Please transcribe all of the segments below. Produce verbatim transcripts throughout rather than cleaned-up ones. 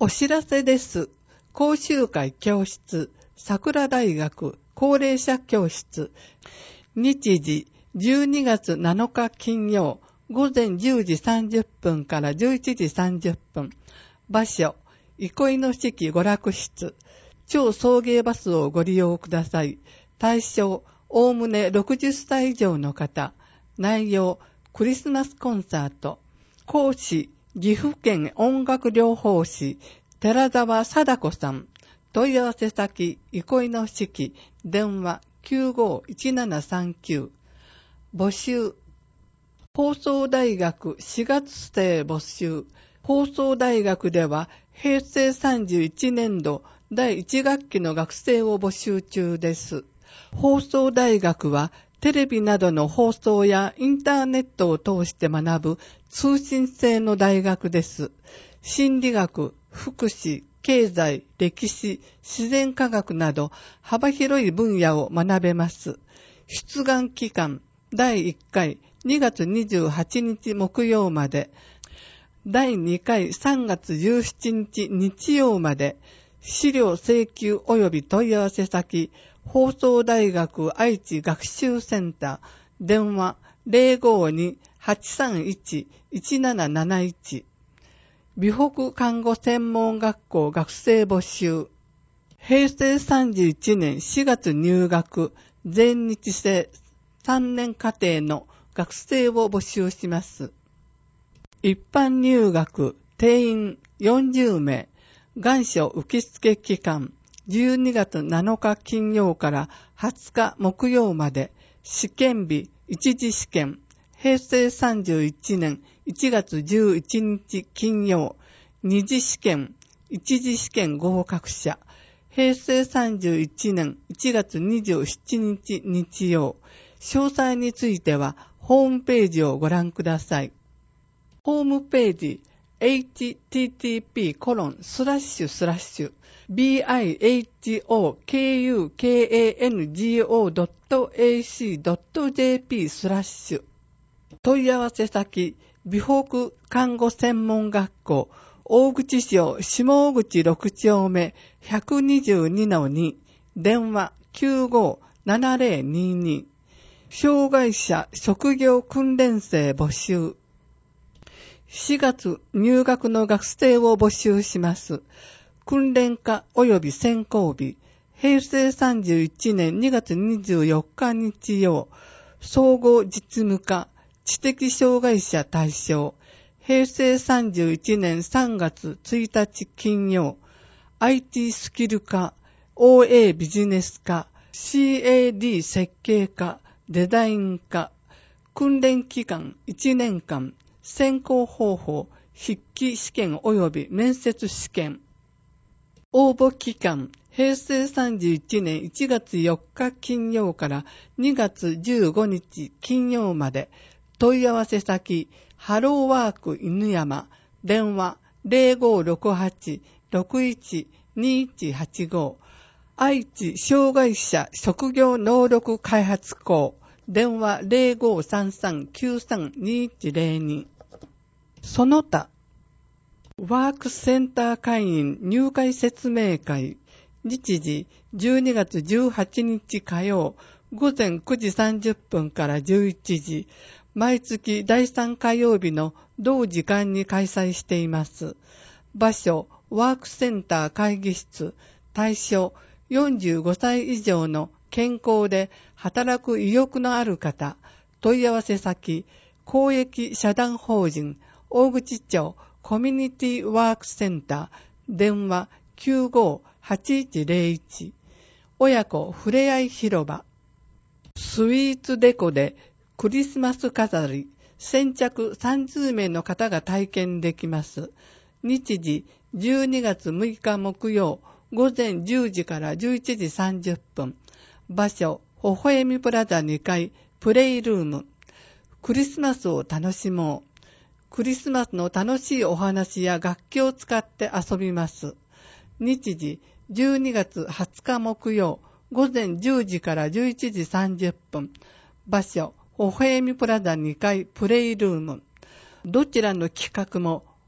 お知らせです。講習会教室、桜大学高齢者教室、日時じゅうにがつなのか金曜、午前じゅうじさんじゅっぷんからじゅういちじさんじゅっぷん、場所、憩いの式娯楽室、超送迎バスをご利用ください。対象、おおむねろくじゅっさい以上の方。内容、クリスマスコンサート。講師、岐阜県音楽療法士、寺澤貞子さん。問い合わせ先、憩いの式、電話 きゅうごいちななさんきゅう。募集。放送大学しがつ生募集。放送大学では、へいせいさんじゅういちねんどだいいち学期の学生を募集中です。放送大学は、テレビなどの放送やインターネットを通して学ぶ通信制の大学です。心理学、福祉、経済、歴史、自然科学など幅広い分野を学べます。出願期間、だいいっかいにがつにじゅうはちにち木曜まで、だいにかいさんがつじゅうしちにち日曜まで、資料請求及び問い合わせ先、放送大学愛知学習センター、電話 ゼロごーにーはちさんいちいちなななないち。美北看護専門学校学生募集。へいせいさんじゅういちねんしがつ入学、全日制さんねん課程の学生を募集します。一般入学、定員よんじゅうめい、願書受付期間、じゅうにがつなのか金曜からはつか木曜まで、試験日、一次試験、へいせいさんじゅういちねんいちがつじゅういちにち金曜、二次試験、一次試験合格者、へいせいさんじゅういちねんいちがつにじゅうしちにち日曜、詳細についてはホームページをご覧ください。ホームページ、エイチティーティーピーコロンスラッシュスラッシュビーアイエイチオーケーユーケーエーエヌジーオードットエーシードットジェーピー スラッシュ。問い合わせ先、美北看護専門学校、大口町下口ろくちょうめひゃくにじゅうにのに、電話 きゅうごーななぜろにに。障害者職業訓練生募集。しがつ入学の学生を募集します。訓練科及び選考日、へいせいさんじゅういちねんにがつにじゅうよっか日曜、総合実務科、知的障害者対象、へいせいさんじゅういちねんさんがつついたち金曜、アイティー スキル科、オーエー ビジネス科、シーエーディー 設計科、デザイン科、訓練期間いちねんかん、選考方法、筆記試験及び面接試験。応募期間、へいせいさんじゅういちねんいちがつよっか金曜からにがつじゅうごにち金曜まで、問い合わせ先、ハローワーク犬山、電話 ゼロごーろくはちろくいちにいちはちご、愛知障害者職業能力開発校、電話 ゼロごーさんさんきゅうさんにいちゼロに。その他、ワークセンター会員入会説明会、日時じゅうにがつじゅうはちにち火曜、午前くじさんじゅっぷんからじゅういちじ、毎月だいさん火曜日の同時間に開催しています。場所、ワークセンター会議室、対象、よんじゅうごさい以上の健康で働く意欲のある方、問い合わせ先、公益社団法人、大口町コミュニティワークセンター、電話 きゅうごーはちいちゼロいち、親子ふれあい広場、スイーツデコでクリスマス飾り、先着さんじゅうめいの方が体験できます。日時じゅうにがつむいか木曜、午前じゅうじからじゅういちじさんじゅっぷん。場所、微笑みプラザにかい、プレイルーム。クリスマスを楽しもう。クリスマスの楽しいお話や楽器を使って遊びます。日時、じゅうにがつはつか木曜、午前じゅうじからじゅういちじさんじゅっぷん。場所、微笑みプラザにかい、プレイルーム。どちらの企画も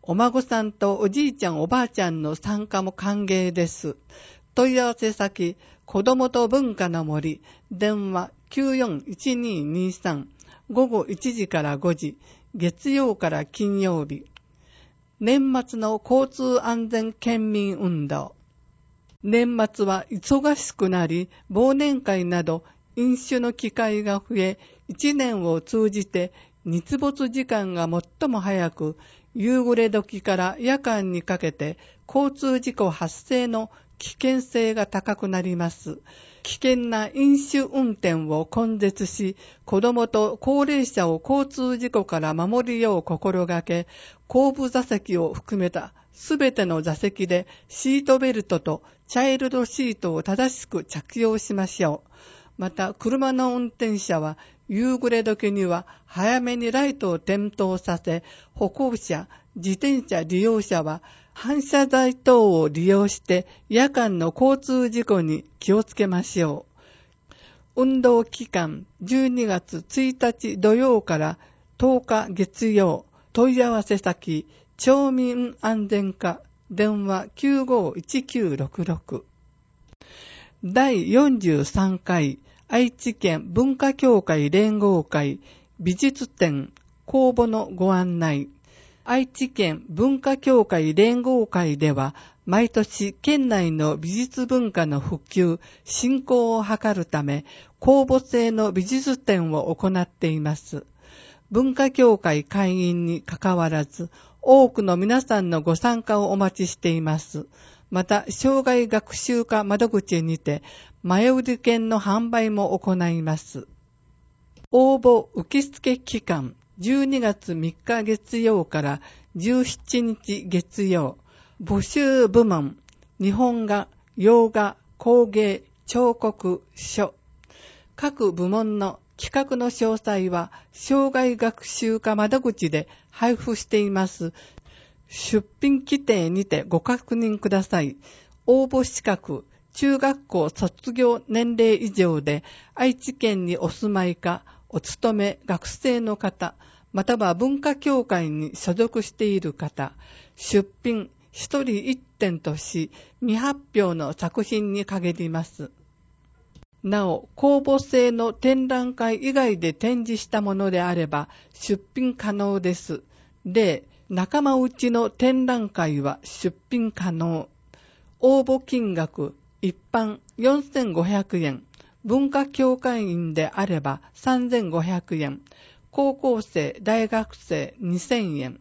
お孫さんとおじいちゃんおばあちゃんの参加も歓迎です。問い合わせ先、子どもと文化の森、電話 きゅうよんいちにーにーさん、午後いちじからごじ、月曜から金曜日。年末の交通安全県民運動。年末は忙しくなり、忘年会など飲酒の機会が増え、一年を通じて日没時間が最も早く、夕暮れ時から夜間にかけて交通事故発生の危険性が高くなります。危険な飲酒運転を根絶し、子どもと高齢者を交通事故から守るよう心がけ、後部座席を含めたすべての座席でシートベルトとチャイルドシートを正しく着用しましょう。また、車の運転者は夕暮れ時には早めにライトを点灯させ、歩行者、自転車利用者は反射材等を利用して夜間の交通事故に気をつけましょう。運動期間じゅうにがつついたち土曜からとおか月曜。問い合わせ先、町民安全課、電話 きゅうごいちきゅうろくろく。だいよんじゅうさんかい愛知県文化協会連合会美術展公募のご案内。愛知県文化協会連合会では、毎年県内の美術文化の普及、振興を図るため、公募制の美術展を行っています。文化協会会員に関わらず、多くの皆さんのご参加をお待ちしています。また、障害学習課窓口にて、前売り券の販売も行います。応募受付期間、じゅうにがつみっか月曜からじゅうしちにち月曜。募集部門、日本画、洋画、工芸、彫刻、書。各部門の企画の詳細は、障害学習課窓口で配布しています。出品規定にてご確認ください。応募資格、中学校卒業年齢以上で、愛知県にお住まいか、お勤め学生の方、または文化協会に所属している方、出品一人一点とし、未発表の作品に限ります。なお、公募制の展覧会以外で展示したものであれば、出品可能です。で、仲間内の展覧会は出品可能。応募金額、一般よんせんごひゃくえん。文化協会員であればさんぜんごひゃくえん。高校生、大学生にせんえん。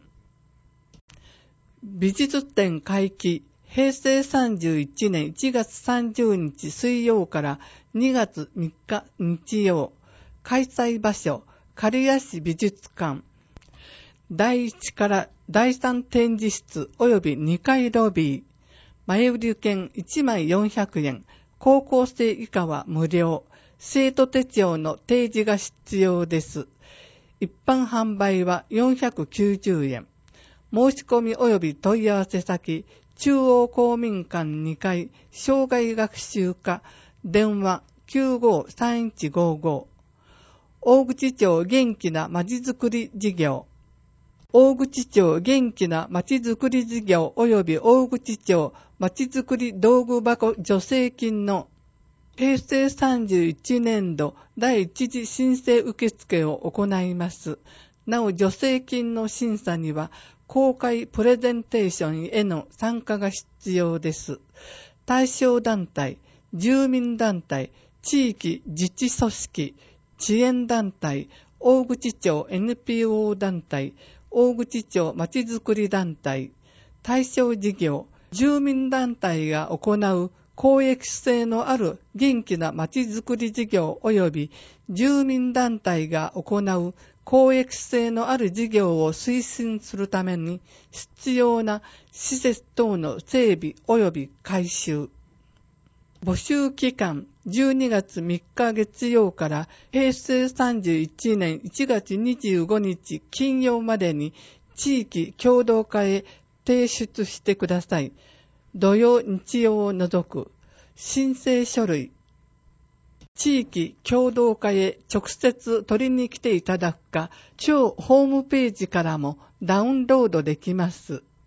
美術展開期、へいせいさんじゅういちねんいちがつさんじゅうにち水曜からにがつみっか日曜。開催場所、刈谷市美術館。だいいちからだいさん展示室及びにかいロビー。前売り券いちまいよんひゃくえん。高校生以下は無料。生徒手帳の提示が必要です。一般販売はよんひゃくきゅうじゅうえん。申し込み及び問い合わせ先、中央公民館にかい、障害学習課、電話 きゅうごさんいちごご。大口町元気なまちづくり事業。大口町元気なまちづくり事業及び大口町まちづくり道具箱助成金のへいせいさんじゅういちねんど第一次申請受付を行います。なお、助成金の審査には公開プレゼンテーションへの参加が必要です。対象団体、住民団体、地域自治組織、支援団体、大口町 エヌピーオー 団体、大口町まちづくり団体、対象事業、住民団体が行う公益性のある元気なまちづくり事業及び住民団体が行う公益性のある事業を推進するために必要な施設等の整備及び改修。募集期間じゅうにがつみっか月曜からへいせいさんじゅういちねんいちがつにじゅうごにち金曜までに地域協同課へ提出してください。土曜日曜を除く申請書類、地域協同課へ直接取りに来ていただくか、超ホームページからもダウンロードできます。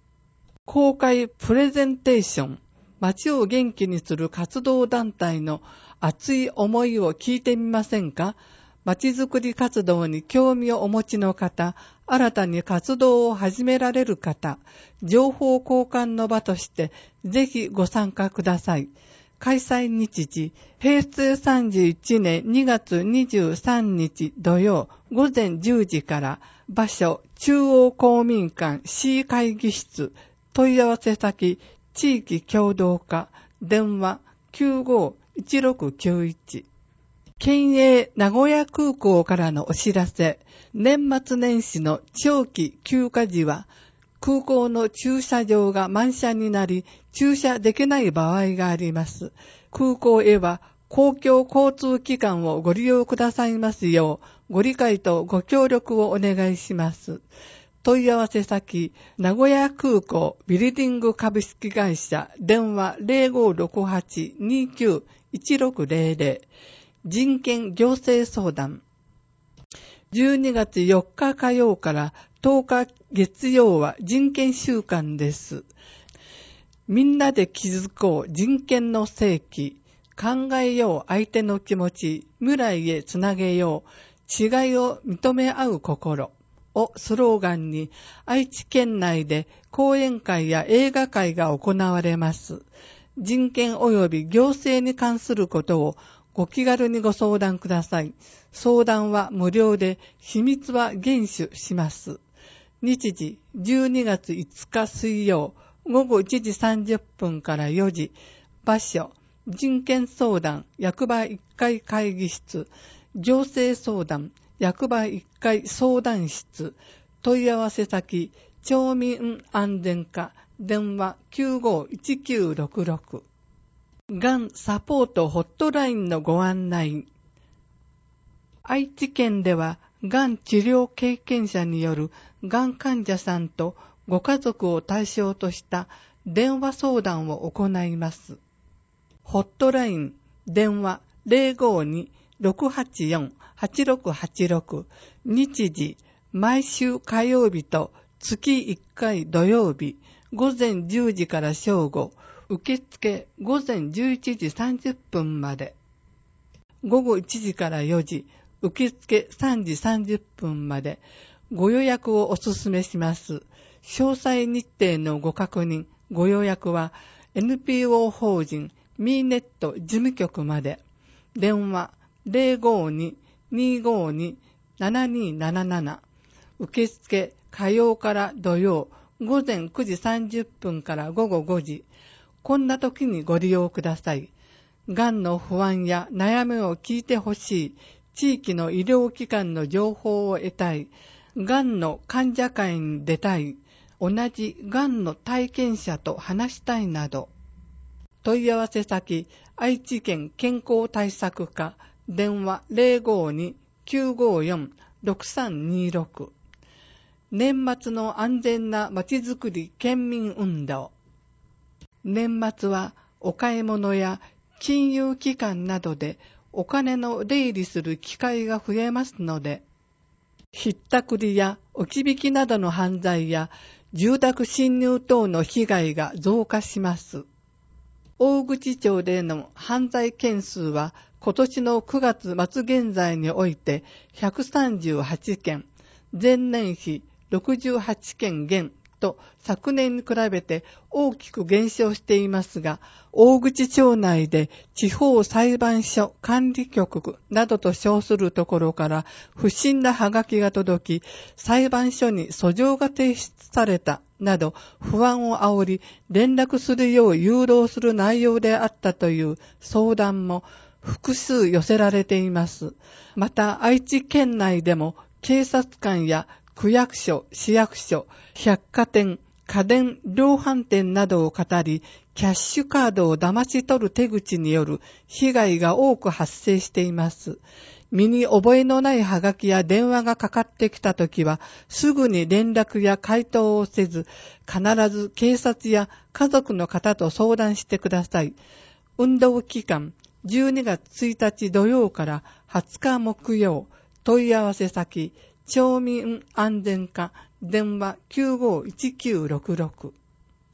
公開プレゼンテーション、街を元気にする活動団体の熱い思いを聞いてみませんか？街づくり活動に興味をお持ちの方、新たに活動を始められる方、情報交換の場としてぜひご参加ください。開催日時、へいせいさんじゅういちねんにがつにじゅうさんにち土曜午前じゅうじから、場所、中央公民館 C 会議室、問い合わせ先、地域協同課、電話 きゅうごいちろくきゅういち。県営名古屋空港からのお知らせ、年末年始の長期休暇時は、空港の駐車場が満車になり、駐車できない場合があります。空港へは公共交通機関をご利用くださいますよう、ご理解とご協力をお願いします。問い合わせ先、名古屋空港ビルディング株式会社、電話 ゼロごろくはち にきゅういちろくゼロゼロ。人権行政相談。じゅうにがつよっか火曜からとおか月曜は人権週間です。みんなで気づこう人権の世紀。考えよう相手の気持ち。未来へつなげよう。違いを認め合う心をスローガンに、愛知県内で講演会や映画会が行われます。人権及び行政に関することをご気軽にご相談ください。相談は無料で、秘密は厳守します。日時、じゅうにがついつか水曜、ごごいちじさんじゅっぷんからよじ。場所、人権相談、役場いっかい会議室。行政相談、役場いっかい相談室。問い合わせ先、町民安全課、電話 きゅうごいちきゅうろくろく。がんサポートホットラインのご案内。愛知県では、がん治療経験者によるがん患者さんとご家族を対象とした電話相談を行います。ホットライン、電話 ゼロごに ろくはちよん はちろくはちろく。日時、毎週火曜日と月いっかい土曜日、午前じゅうじから正午。受付午前じゅういちじさんじゅっぷんまで。午後いちじからよじ、受付さんじさんじゅっぷんまで。ご予約をお勧めします。詳細日程のご確認、ご予約は エヌピーオー 法人ミーネット事務局まで。電話 ゼロごに にごに ななになななな。受付火曜から土曜、午前くじさんじゅっぷんから午後ごじ。こんな時にご利用ください。がんの不安や悩みを聞いてほしい。地域の医療機関の情報を得たい。がんの患者会に出たい。同じがんの体験者と話したいなど。問い合わせ先、愛知県健康対策課、電話 ゼロごに きゅうごよん ろくさんにろく。年末の安全なまちづくり県民運動。年末はお買い物や金融機関などでお金の出入りする機会が増えますので、ひったくりや置き引きなどの犯罪や住宅侵入等の被害が増加します。大口町での犯罪件数は今年のくがつ末現在においてひゃくさんじゅうはちけん、前年比ろくじゅうはちけん減と昨年に比べて大きく減少していますが、大口町内で地方裁判所管理局などと称するところから不審なハガキが届き、裁判所に訴状が提出されたなど不安を煽り連絡するよう誘導する内容であったという相談も複数寄せられています。また愛知県内でも警察官や区役所、市役所、百貨店、家電量販店などを語り、キャッシュカードを騙し取る手口による被害が多く発生しています。身に覚えのないハガキや電話がかかってきたときは、すぐに連絡や回答をせず、必ず警察や家族の方と相談してください。運動期間、じゅうにがつついたち土曜からはつか木曜、問い合わせ先、町民安全課、電話 きゅうごいちきゅうろくろく。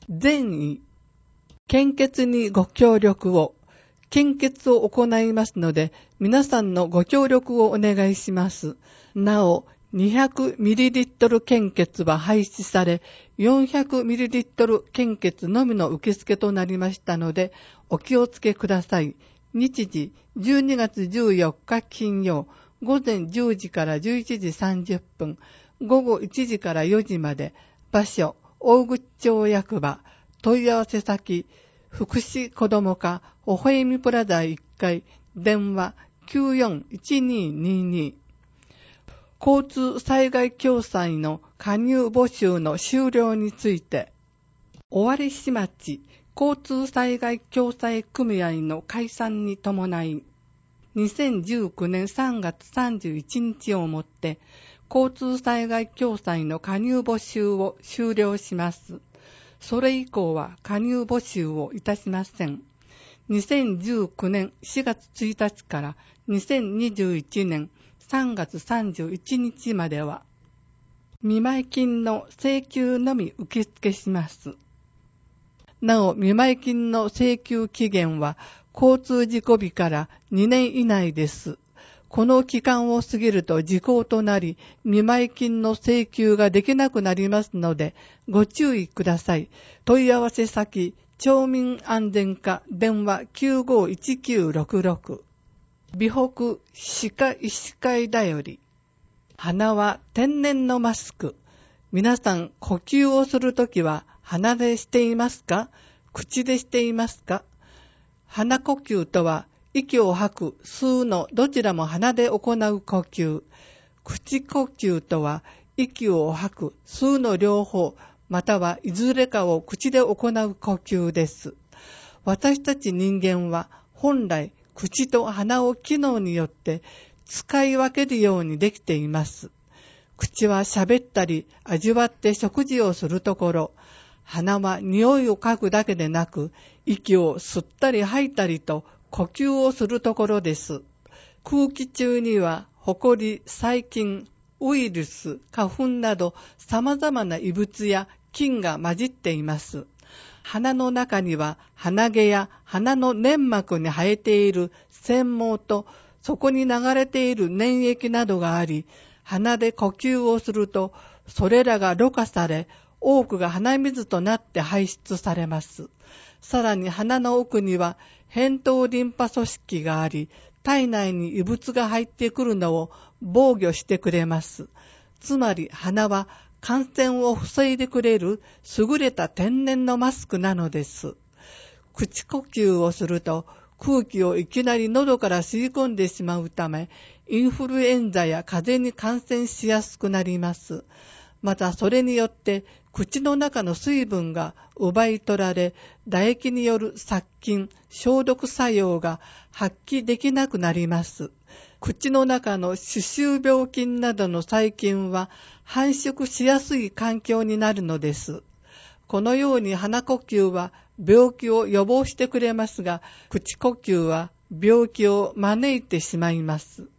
善意、献血にご協力を、献血を行いますので、皆さんのご協力をお願いします。なお、にひゃくミリリットル 献血は廃止され、よんひゃくミリリットル 献血のみの受付となりましたので、お気をつけください。日時、じゅうにがつじゅうよっか金曜、午前じゅうじからじゅういちじさんじゅっぷん、午後いちじからよじまで、場所、大口町役場、問い合わせ先、福祉子ども課、微笑みプラザいっかい、電話 きゅうよんいちににに。交通災害共済の加入募集の終了について、尾張市町交通災害共済組合の解散に伴い、にせんじゅうきゅうねんさんがつさんじゅういちにちをもって交通災害共済の加入募集を終了します。それ以降は加入募集をいたしません。にせんじゅうきゅうねんしがつついたちからにせんにじゅういちねんさんがつさんじゅういちにちまでは、見舞い金の請求のみ受付します。なお、見舞い金の請求期限は、交通事故日からにねん以内です。この期間を過ぎると時効となり、見舞い金の請求ができなくなりますので、ご注意ください。問い合わせ先、町民安全課、電話 きゅうごいちきゅうろくろく。美北歯科医師会だより。鼻は天然のマスク。皆さん、呼吸をするときは鼻でしていますか？口でしていますか？鼻呼吸とは、息を吐く、吸うのどちらも鼻で行う呼吸。口呼吸とは、息を吐く、吸うの両方、またはいずれかを口で行う呼吸です。私たち人間は、本来、口と鼻を機能によって使い分けるようにできています。口は喋ったり味わって食事をするところ、鼻は匂いを嗅ぐだけでなく、息を吸ったり吐いたりと呼吸をするところです。空気中には、ホコリ、細菌、ウイルス、花粉など様々な異物や菌が混じっています。鼻の中には鼻毛や鼻の粘膜に生えている繊毛とそこに流れている粘液などがあり、鼻で呼吸をするとそれらがろ過され、多くが鼻水となって排出されます。さらに鼻の奥には扁桃リンパ組織があり、体内に異物が入ってくるのを防御してくれます。つまり鼻は感染を防いでくれる優れた天然のマスクなのです。口呼吸をすると空気をいきなり喉から吸い込んでしまうため、インフルエンザや風邪に感染しやすくなります。またそれによって口の中の水分が奪い取られ、唾液による殺菌、消毒作用が発揮できなくなります。口の中の歯周病菌などの細菌は繁殖しやすい環境になるのです。このように鼻呼吸は病気を予防してくれますが、口呼吸は病気を招いてしまいます。